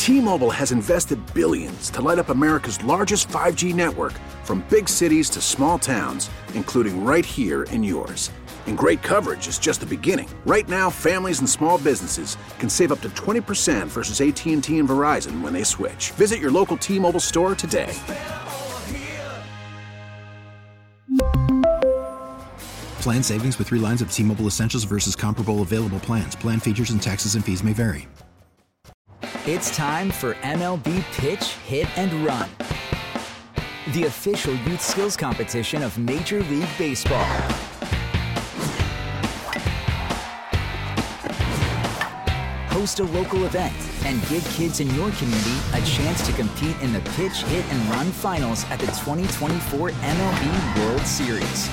T-Mobile has invested billions to light up America's largest 5G network, from big cities to small towns, including right here in yours. And great coverage is just the beginning. Right now, families and small businesses can save up to 20% versus AT&T and Verizon when they switch. Visit your local T-Mobile store today. Plan savings with 3 lines of T-Mobile Essentials versus comparable available plans. Plan features and taxes and fees may vary. It's time for MLB Pitch, Hit, and Run, the official youth skills competition of Major League Baseball. Host a local event and give kids in your community a chance to compete in the Pitch, Hit, and Run finals at the 2024 MLB World Series.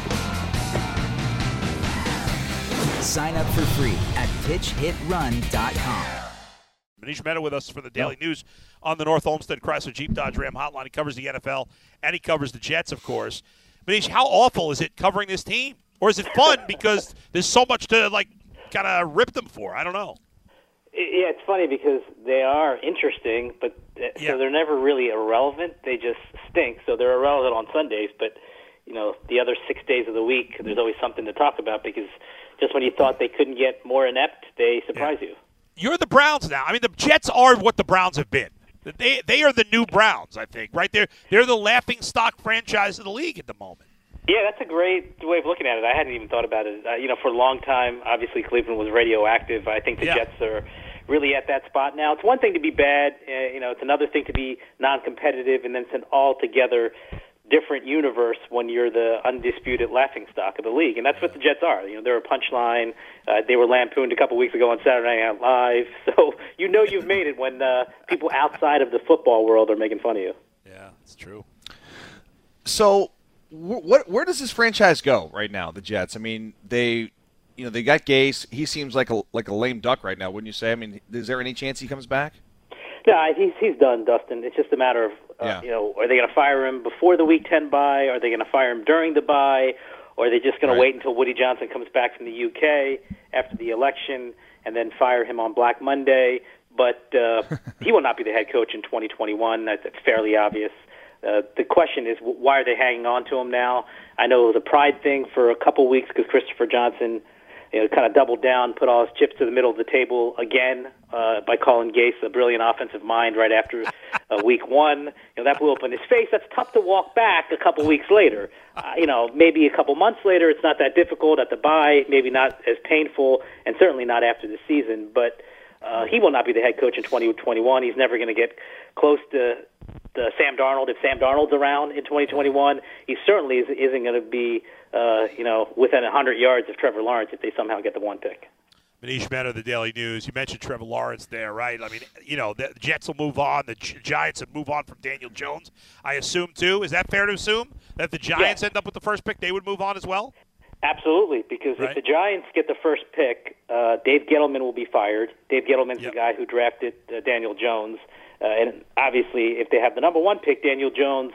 Sign up for free at pitchhitrun.com. Manish Mehta with us for the Daily News on the North Olmsted Chrysler Jeep Dodge Ram hotline. He covers the NFL, and he covers the Jets, of course. Manish, how awful is it covering this team? Or is it fun because there's so much to, kind of rip them for? I don't know. Yeah, it's funny because they are interesting, but so they're never really irrelevant. They just stink. So they're irrelevant on Sundays, but the other 6 days of the week, there's always something to talk about because just when you thought they couldn't get more inept, they surprise you. You're the Browns now. I mean, the Jets are what the Browns have been. They are the new Browns, I think, right? They're the laughingstock franchise of the league at the moment. Yeah, that's a great way of looking at it. I hadn't even thought about it. For a long time, obviously Cleveland was radioactive. I think the Jets are really at that spot now. It's one thing to be bad. It's another thing to be non-competitive, and then it's an altogether different universe when you're the undisputed laughingstock of the league. And that's what the Jets are. They're a punchline. They were lampooned a couple weeks ago on Saturday Night Live. So you've made it when people outside of the football world are making fun of you. Yeah, it's true. So where does this franchise go right now, the Jets? I mean, they got Gase. He seems like a lame duck right now, wouldn't you say? I mean, is there any chance he comes back? No, he's done, Dustin. It's just a matter of, are they going to fire him before the Week 10 bye? Are they going to fire him during the bye? Or are they just going to wait until Woody Johnson comes back from the UK after the election and then fire him on Black Monday? But he will not be the head coach in 2021. That's fairly obvious. The question is, why are they hanging on to him now? I know it was a pride thing for a couple weeks because Christopher Johnson kind of doubled down, put all his chips to the middle of the table again by calling Gase a brilliant offensive mind right after week 1. That blew up in his face. That's tough to walk back a couple weeks later. Maybe a couple months later, it's not that difficult at the bye, maybe not as painful, and certainly not after the season. But he will not be the head coach in 2021. He's never going to get close to Sam Darnold. If Sam Darnold's around in 2021, he certainly isn't going to be within 100 yards of Trevor Lawrence if they somehow get the 1 pick. Manish Mehta, the Daily News. You mentioned Trevor Lawrence there, right? I mean, the Jets will move on. The Giants will move on from Daniel Jones, I assume, too. Is that fair to assume that if the Giants end up with the first pick, they would move on as well? Absolutely, because if the Giants get the first pick, Dave Gettleman will be fired. Dave Gettleman's the guy who drafted Daniel Jones. And obviously, if they have the number 1 pick, Daniel Jones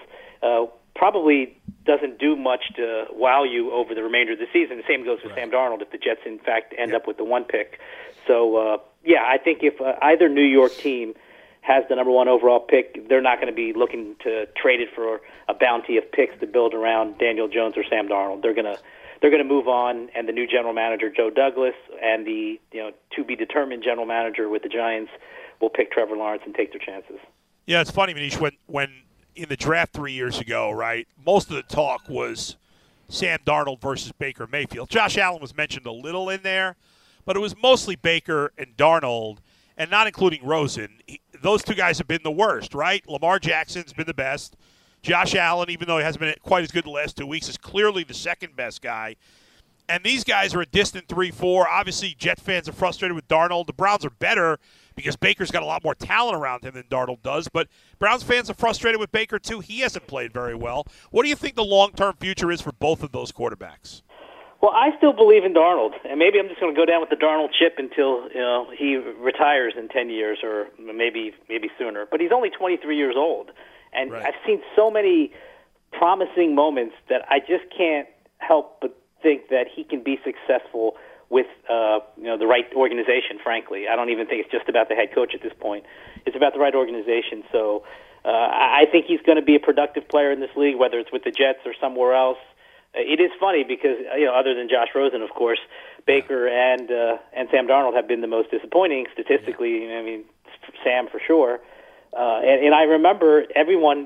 probably doesn't do much to wow you over the remainder of the season. The same goes with Sam Darnold if the Jets, in fact, end up with the 1 pick. So, I think if either New York team has the number 1 overall pick, they're not going to be looking to trade it for a bounty of picks to build around Daniel Jones or Sam Darnold. They're going to move on, and the new general manager, Joe Douglas, and the to-be-determined general manager with the Giants will pick Trevor Lawrence and take their chances. Yeah, it's funny, Manish, when in the draft 3 years ago, right, most of the talk was Sam Darnold versus Baker Mayfield. Josh Allen was mentioned a little in there, but it was mostly Baker and Darnold, and not including Rosen. Those two guys have been the worst, right? Lamar Jackson's been the best. Josh Allen, even though he hasn't been quite as good the last 2 weeks, is clearly the second best guy. And these guys are a distant 3-4. Obviously, Jet fans are frustrated with Darnold. The Browns are better because Baker's got a lot more talent around him than Darnold does. But Browns fans are frustrated with Baker, too. He hasn't played very well. What do you think the long-term future is for both of those quarterbacks? Well, I still believe in Darnold, and maybe I'm just going to go down with the Darnold chip until he retires in 10 years or maybe sooner. But he's only 23 years old, and I've seen so many promising moments that I just can't help but think that he can be successful with the right organization. Frankly, I don't even think it's just about the head coach at this point. It's about the right organization. So I think he's going to be a productive player in this league, whether it's with the Jets or somewhere else. It is funny because other than Josh Rosen, of course, Baker and Sam Darnold have been the most disappointing statistically. I mean, Sam for sure. And I remember everyone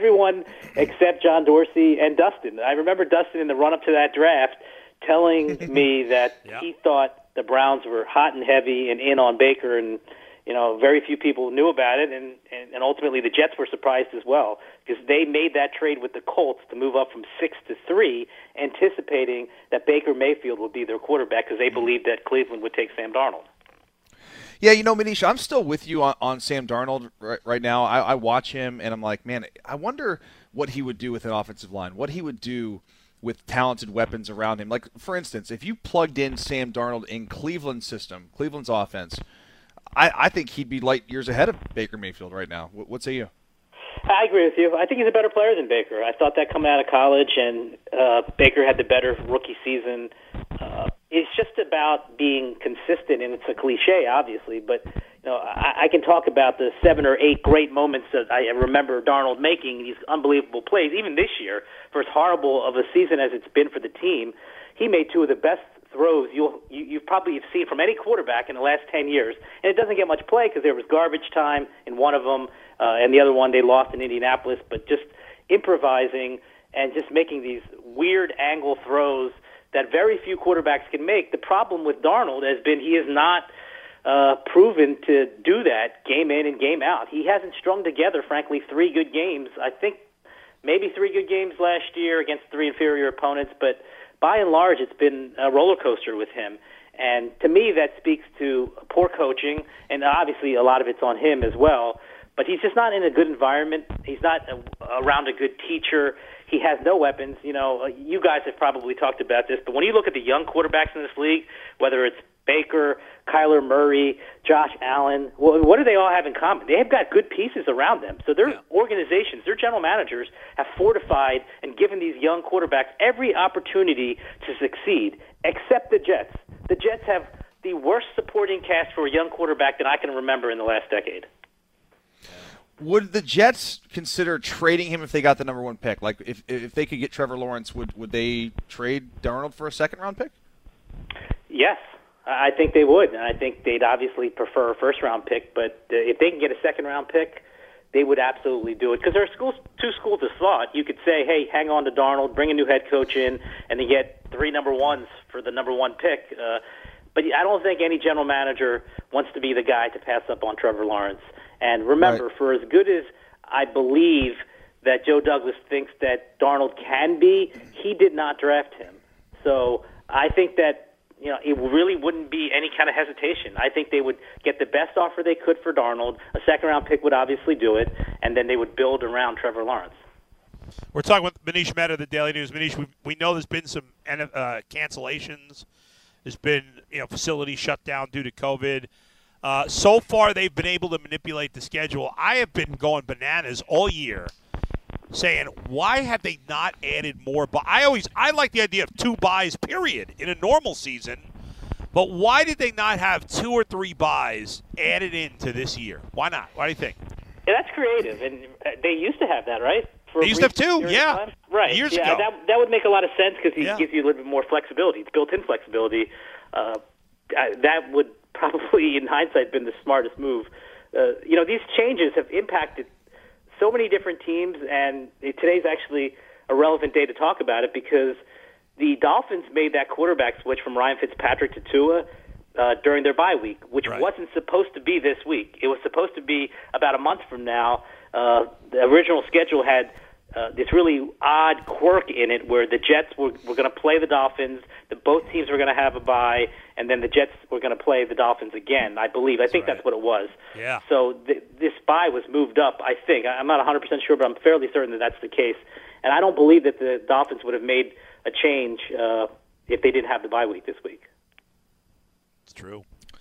except John Dorsey and Dustin. I remember Dustin in the run-up to that draft telling me that he thought the Browns were hot and heavy and in on Baker, and very few people knew about it, and ultimately the Jets were surprised as well because they made that trade with the Colts to move up from 6 to 3, anticipating that Baker Mayfield would be their quarterback because they believed that Cleveland would take Sam Darnold. Yeah, Manish, I'm still with you on Sam Darnold right now. I watch him, and I'm like, man, I wonder what he would do with an offensive line, what he would do with talented weapons around him. Like, for instance, if you plugged in Sam Darnold in Cleveland's system, Cleveland's offense, I think he'd be light years ahead of Baker Mayfield right now. What say you? I agree with you. I think he's a better player than Baker. I thought that coming out of college, and Baker had the better rookie season. It's just about being consistent, and it's a cliche, obviously, but I can talk about the 7 or 8 great moments that I remember Darnold making, these unbelievable plays, even this year, for as horrible of a season as it's been for the team. He made 2 of the best throws you've probably seen from any quarterback in the last 10 years, and it doesn't get much play because there was garbage time in one of them, and the other one they lost in Indianapolis, but just improvising and just making these weird angle throws that very few quarterbacks can make. The problem with Darnold has been he has not proven to do that game in and game out. He hasn't strung together, frankly, 3 good games. I think maybe 3 good games last year against 3 inferior opponents, but by and large it's been a roller coaster with him. And to me that speaks to poor coaching, and obviously a lot of it's on him as well. But he's just not in a good environment. He's not around a good teacher. He has no weapons. You guys have probably talked about this, but when you look at the young quarterbacks in this league, whether it's Baker, Kyler Murray, Josh Allen, what do they all have in common? They have got good pieces around them. So their organizations, their general managers have fortified and given these young quarterbacks every opportunity to succeed, except the Jets. The Jets have the worst supporting cast for a young quarterback that I can remember in the last decade. Would the Jets consider trading him if they got the number 1 pick? Like, if they could get Trevor Lawrence, would they trade Darnold for a second-round pick? Yes, I think they would. And I think they'd obviously prefer a first-round pick, but if they can get a second-round pick, they would absolutely do it. Because there are 2 schools of thought. You could say, hey, hang on to Darnold, bring a new head coach in, and then get 3 number 1s for the number 1 pick. But I don't think any general manager wants to be the guy to pass up on Trevor Lawrence. And remember, for as good as I believe that Joe Douglas thinks that Darnold can be, he did not draft him. So I think that it really wouldn't be any kind of hesitation. I think they would get the best offer they could for Darnold. A second-round pick would obviously do it, and then they would build around Trevor Lawrence. We're talking with Manish Mehta of the Daily News. Manish, we know there's been some cancellations. There's been facilities shut down due to COVID. So far, they've been able to manipulate the schedule. I have been going bananas all year saying, why have they not added more? But I like the idea of 2 buys, period, in a normal season. But why did they not have 2 or 3 buys added into this year? Why not? What do you think? Yeah, that's creative. And they used to have that, right? They used to have 2, yeah. Right. Years ago. That would make a lot of sense because it gives you a little bit more flexibility. It's built-in flexibility. That would probably, in hindsight, been the smartest move. These changes have impacted so many different teams, and today's actually a relevant day to talk about it because the Dolphins made that quarterback switch from Ryan Fitzpatrick to Tua during their bye week, which wasn't supposed to be this week. It was supposed to be about a month from now. The original schedule had this really odd quirk in it where the Jets were going to play the Dolphins, both teams were going to have a bye, and then the Jets were going to play the Dolphins again, I believe. I think that's what it was. Yeah. So this bye was moved up, I think. I'm not 100% sure, but I'm fairly certain that that's the case. And I don't believe that the Dolphins would have made a change if they didn't have the bye week this week. It's true.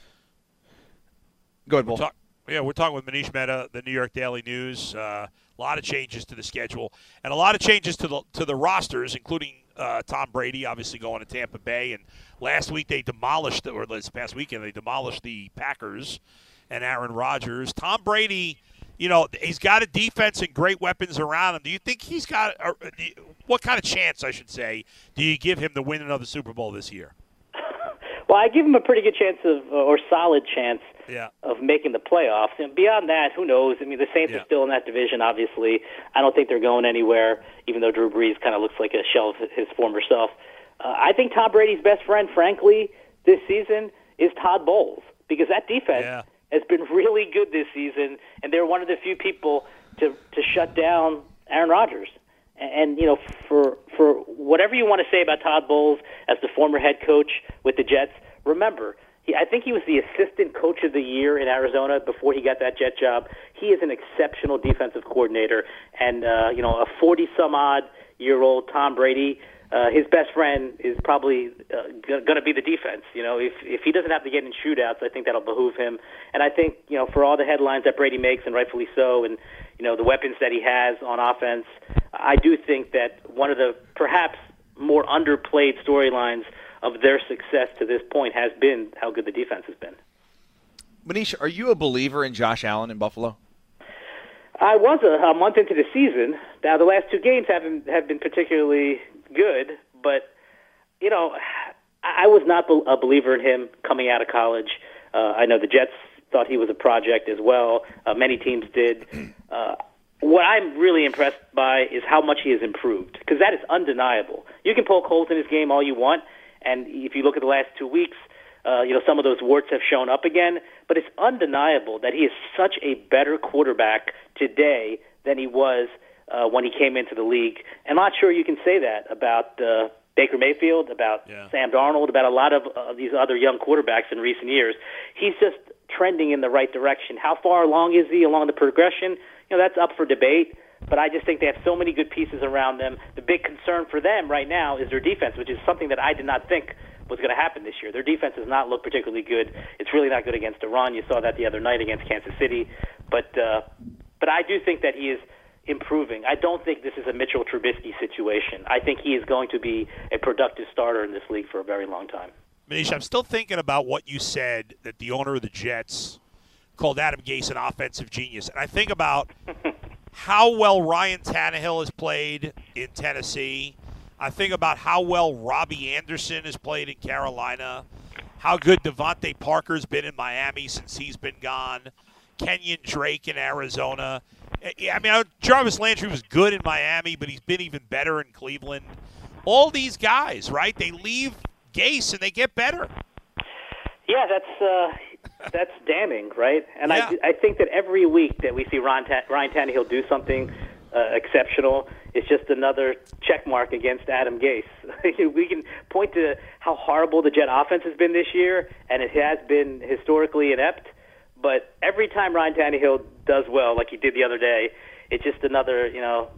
Go ahead, Bull. We're talking with Manish Mehta, the New York Daily News. A lot of changes to the schedule and a lot of changes to the rosters, including Tom Brady, obviously going to Tampa Bay. And last week they demolished, or this past weekend, they demolished the Packers and Aaron Rodgers. Tom Brady, he's got a defense and great weapons around him. Do you think he's got what kind of chance, I should say, do you give him to win another Super Bowl this year? Well, I give him a pretty good chance or solid chance yeah. of making the playoffs. And beyond that, who knows? I mean, the Saints are still in that division, obviously. I don't think they're going anywhere, even though Drew Brees kind of looks like a shell of his former self. I think Tom Brady's best friend, frankly, this season is Todd Bowles, because that defense has been really good this season, and they're one of the few people to shut down Aaron Rodgers. And for whatever you want to say about Todd Bowles as the former head coach with the Jets, remember, I think he was the assistant coach of the year in Arizona before he got that Jet job. He is an exceptional defensive coordinator, and a 40-some-odd-year-old Tom Brady, his best friend is probably going to be the defense. If he doesn't have to get in shootouts, I think that'll behoove him. And I think for all the headlines that Brady makes, and rightfully so, and the weapons that he has on offense, I do think that one of the perhaps more underplayed storylines of their success to this point has been how good the defense has been. Manish, are you a believer in Josh Allen in Buffalo? I was a month into the season. Now, the last two games have been particularly good, but, I was not a believer in him coming out of college. I know the Jets thought he was a project as well. Many teams did. What I'm really impressed by is how much he has improved, because that is undeniable. You can poke holes in his game all you want, and if you look at the last 2 weeks, some of those warts have shown up again, but it's undeniable that he is such a better quarterback today than he was when he came into the league. I'm not sure you can say that about Baker Mayfield, about Sam Darnold, about a lot of these other young quarterbacks in recent years. He's just trending in the right direction. How far along is he along the progression? That's up for debate, but I just think they have so many good pieces around them. The big concern for them right now is their defense, which is something that I did not think was going to happen this year. Their defense does not look particularly good. It's really not good against Iran. You saw that the other night against Kansas City. But I do think that he is improving. I don't think this is a Mitchell Trubisky situation. I think he is going to be a productive starter in this league for a very long time. Manish, I'm still thinking about what you said, that the owner of the Jets called Adam Gase an offensive genius. And I think about how well Ryan Tannehill has played in Tennessee. I think about how well Robbie Anderson has played in Carolina, how good Devontae Parker's been in Miami since he's been gone, Kenyon Drake in Arizona. I mean, Jarvis Landry was good in Miami, but he's been even better in Cleveland. All these guys, right, they leave Gase and they get better. Yeah, that's damning, right? And I think that every week that we see Ryan Tannehill do something exceptional, it's just another check mark against Adam Gase. We can point to how horrible the Jet offense has been this year, and it has been historically inept. But every time Ryan Tannehill does well, like he did the other day, it's just another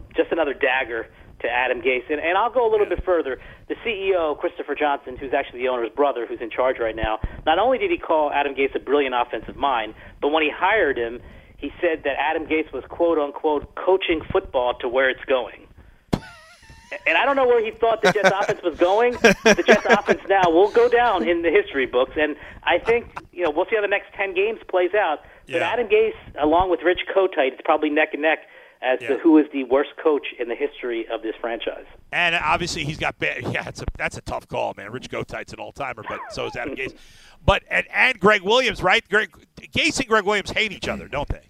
dagger to Adam Gase. And I'll go a little bit further. The CEO, Christopher Johnson, who's actually the owner's brother, who's in charge right now, not only did he call Adam Gase a brilliant offensive mind, but when he hired him, he said that Adam Gase was, quote-unquote, coaching football to where it's going. And I don't know where he thought the Jets' offense was going. The Jets' offense now will go down in the history books, and I think we'll see how the next 10 games plays out. But Adam Gase, along with Rich Kotite, it's probably neck and neck as to who is the worst coach in the history of this franchise. And obviously he's got bad. Yeah, that's a tough call, man. Rich Kotite's an all-timer, but so is Adam Gase. But and Greg Williams, right? Gase and Greg Williams hate each other, don't they?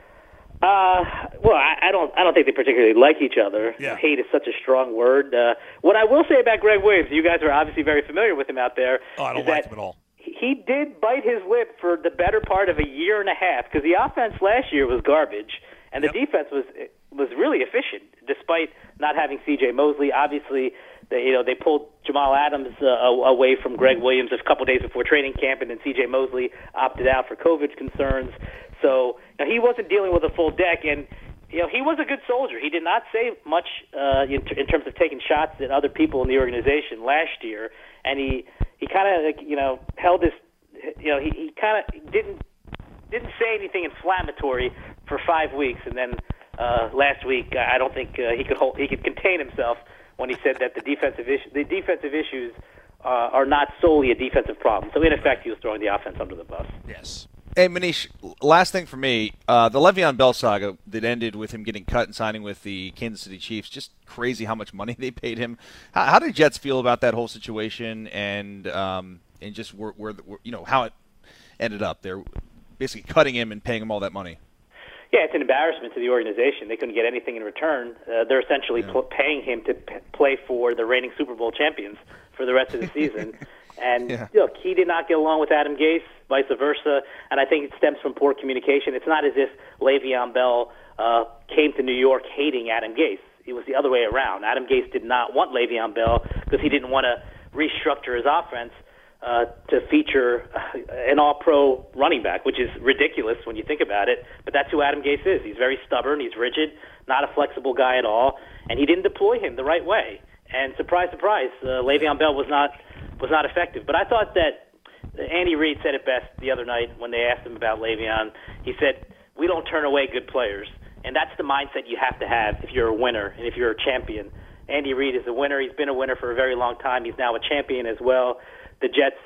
Well, I don't think they particularly like each other. Yeah. Hate is such a strong word. What I will say about Greg Williams, you guys are obviously very familiar with him out there. Oh, I don't like him at all. He did bite his lip for the better part of a year and a half, because the offense last year was garbage, and the defense was really efficient, despite not having C.J. Mosley. Obviously, they pulled Jamal Adams away from Greg Williams a couple days before training camp, and then C.J. Mosley opted out for COVID concerns. So he wasn't dealing with a full deck, and he was a good soldier. He did not say much in terms of taking shots at other people in the organization last year, and he kind of held his he kind of didn't say anything inflammatory for 5 weeks, and then last week I don't think he could contain himself when he said that the defensive issues are not solely a defensive problem. So in effect, he was throwing the offense under the bus. Yes. Hey, Manish, last thing for me, the Le'Veon Bell saga that ended with him getting cut and signing with the Kansas City Chiefs, just crazy how much money they paid him. How did Jets feel about that whole situation and just where how it ended up? They're basically cutting him and paying him all that money. Yeah, it's an embarrassment to the organization. They couldn't get anything in return. They're essentially paying him to play for the reigning Super Bowl champions for the rest of the season. And look, he did not get along with Adam Gase, vice versa, and I think it stems from poor communication. It's not as if Le'Veon Bell came to New York hating Adam Gase. It was the other way around. Adam Gase did not want Le'Veon Bell because he didn't want to restructure his offense to feature an all-pro running back, which is ridiculous when you think about it. But that's who Adam Gase is. He's very stubborn. He's rigid, not a flexible guy at all, and he didn't deploy him the right way. And surprise, surprise, Le'Veon Bell was not effective. But I thought that Andy Reid said it best the other night when they asked him about Le'Veon. He said, "We don't turn away good players." And that's the mindset you have to have if you're a winner and if you're a champion. Andy Reid is a winner. He's been a winner for a very long time. He's now a champion as well. The Jets,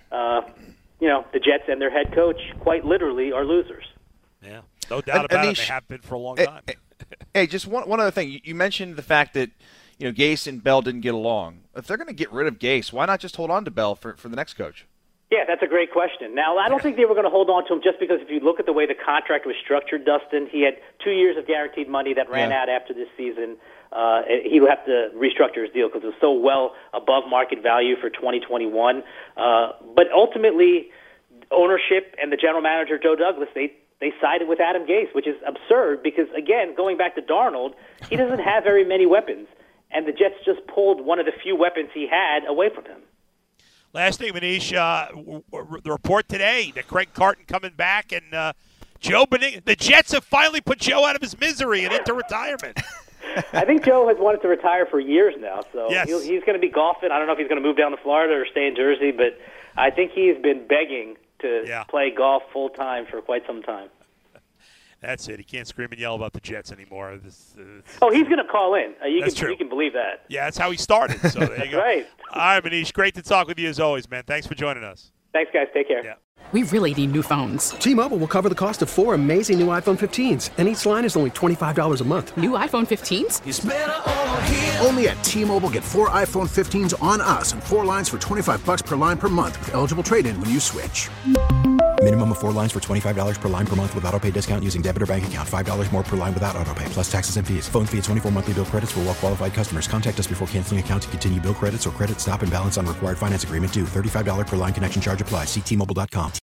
the Jets and their head coach, quite literally, are losers. Yeah, no doubt about it. They have been for a long time. Hey, just one other thing. You mentioned the fact that Gase and Bell didn't get along. If they're going to get rid of Gase, why not just hold on to Bell for the next coach? Yeah, that's a great question. Now, I don't think they were going to hold on to him just because if you look at the way the contract was structured, Dustin, he had 2 years of guaranteed money that ran out after this season. He would have to restructure his deal because it was so well above market value for 2021. But ultimately, ownership and the general manager, Joe Douglas, they sided with Adam Gase, which is absurd because, again, going back to Darnold, he doesn't have very many weapons. And the Jets just pulled one of the few weapons he had away from him. Last thing, Manish, the report today that Craig Carton coming back and Joe Beningo. The Jets have finally put Joe out of his misery and into retirement. I think Joe has wanted to retire for years now, so yes. He's going to be golfing. I don't know if he's going to move down to Florida or stay in Jersey, but I think he's been begging to play golf full-time for quite some time. That's it. He can't scream and yell about the Jets anymore. He's going to call in. You can believe that. Yeah, that's how he started. So there you go. Right. All right, Manish. Great to talk with you as always, man. Thanks for joining us. Thanks, guys. Take care. Yeah. We really need new phones. T-Mobile will cover the cost of 4 amazing new iPhone 15s, and each line is only $25 a month. New iPhone 15s? It's better over here. Only at T-Mobile, get 4 iPhone 15s on us and 4 lines for $25 per line per month with eligible trade-in when you switch. Minimum of 4 lines for $25 per line per month with autopay discount using debit or bank account. $5 more per line without autopay, plus taxes and fees. Phone fee at 24 monthly bill credits for well-qualified customers. Contact us before canceling account to continue bill credits or credit stop and balance on required finance agreement due. $35 per line connection charge applies. See T-Mobile.com.